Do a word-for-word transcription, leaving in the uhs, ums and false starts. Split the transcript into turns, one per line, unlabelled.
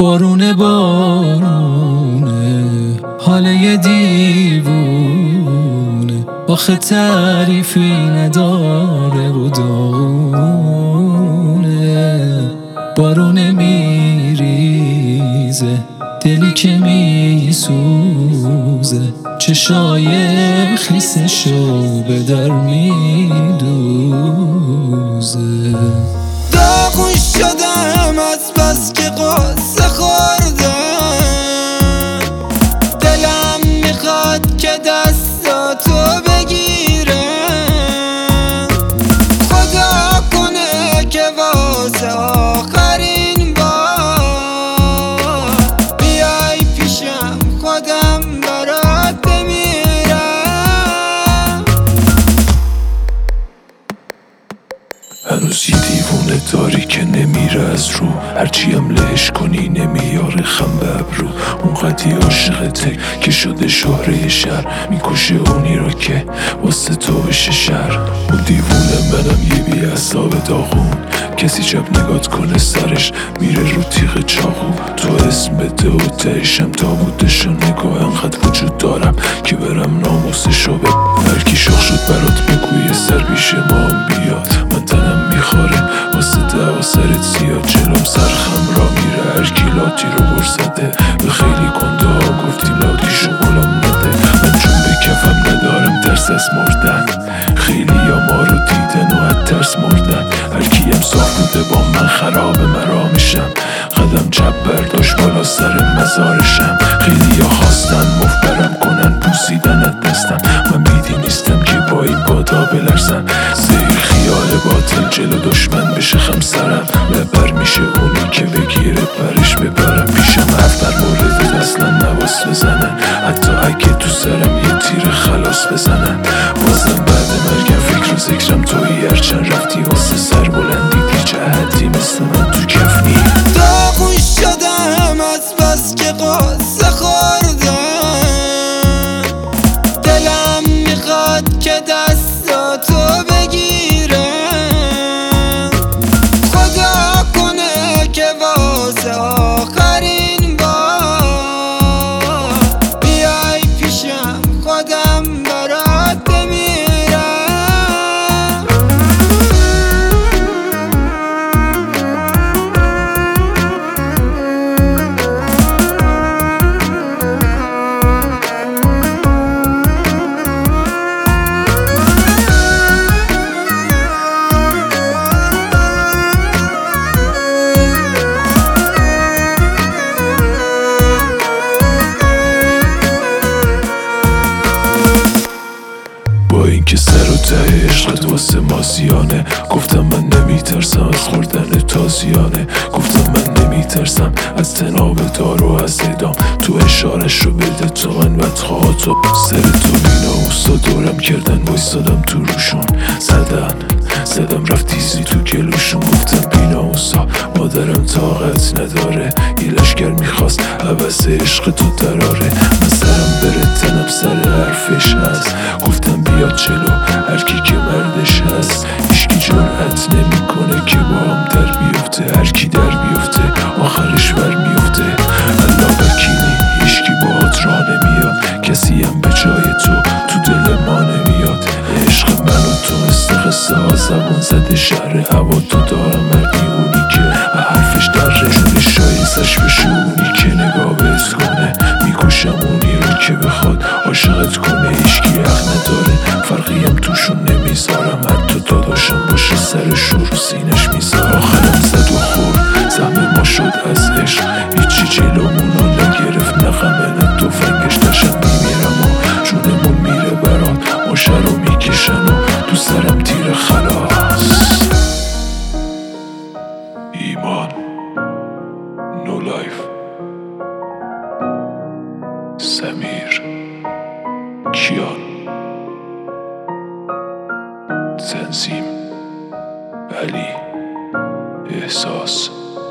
بارونه بارونه حال یه دیوونه، آخه تعریفی نداره و داغونه. بارونه میریزه دلی که میسوزه، چشای خیسشو به در میدوزه.
داغون شدم از بس که قصه خوردم، دلم میخواد که دستاتو بگیرم. خدا کنه که واسه آخرین بار بیای پیشم، خودم برات بمیرم.
هنوز یه دیوونه داری که نمیره از رو، هرچی هم لهش کنی نمیاره خم به ابرو. اونقدی عاشقته که شده شهره شهر، میکشه اونی را که واسه تو بشه شهر. اون دیوونه منم یه بی اعصاب داغون، کسی جب نگات کنه سرش میره رو تیغ چاقو. تو اسم بده و تهشم تابوتشو نگاه، انقدر وجود دارم که برم ناموسشو به هرکی شاخ شد برات بگوی سر پیش ما هم بیاد. من تنم میخواره واسه دعوا سرت زیاد، جلوم سرخم را میره هرکی لاتی رو برزده. به خیلی گنده ها گفتیم لاتی غلام نده، من چون به کفم ندارم ترس از مردن. خیلی یا ما رو دیدن و از ترس مردن، هرکی هم صاف بوده با من خراب مرامشم. قدم چپ برداشت بالا سر مزارشم، خیلی یا خواستن مفبرم کنن بوسیدن از دستم. من بیدی نیستم که با این بادا بلرزم، زیر خیال باطل جلو دشمن بشه خمسرم. لبر میشه اونی که بگیره برش ببرم پیشم، حرف در مورد اصلا نواس بزنن، حتی اگه تو سرم یه تیر خلاص بزنن. بازم بعد مرگم فکر و ذکرم تویی، هرچند رفتی واسه سر بلندی دیچه عهدی مثل من تو کفنی.
داغون شدم از بس که قصه خوردم، دلم میخواد که دستاتو بگیرم. خدا کنه که واسه آخرین بار بیای پیشم، خودم برات بمیرم.
با اینکه سر و ته عشقت واسه مازیانه، گفتم من نمیترسم از خوردن تازیانه. گفتم من نمیترسم از تناب دار و از ادام، تو اشارش رو بده تو من بدخواهاتو. سر تو بینا اوستا دورم کردن وایستادم تو روشون، زدن زدم رفت تیزی تو گلوشون. گفتم بینا اوستا مادرم طاقت نداره، یه لشگر میخواست عوض عشق تو دراره. من سرم بره تنم سر حرفش هست، گفتم بیاد چلو هرکی که مردش هست. هیچکی جرأت نمیکنه که با هم در بیفته، هرکی در بیفته آخرش بر میفته. الله وکیلی هیچکی باهات راه نمیاد، کسی هم به جای تو تو دل ما نمیاد. عشق من و تو مثل قصه ها زبون زده شهر هوا تو دارم، مردی اونی که حرفش در رجون شایستش بشه، اونی که نگاه بهت کنه. میکشم اونی رو که بخواد عاشقت کنه، هیچکی حق نداره فرقی هم توشون نمیذارم، حتی داداشم باشه سرش رو سینش میذارم. آخرم زد و خورد زمه ما شد از عشق، هیچی جلومونو نگرفت نه غمه نه تفنگش. داشتم میمیرم و جونمون میره برات، ماشه رو میکشن و تو سرم تیر خلاص. ایمان نو لایف سمیر کیان تنظیم علی احساس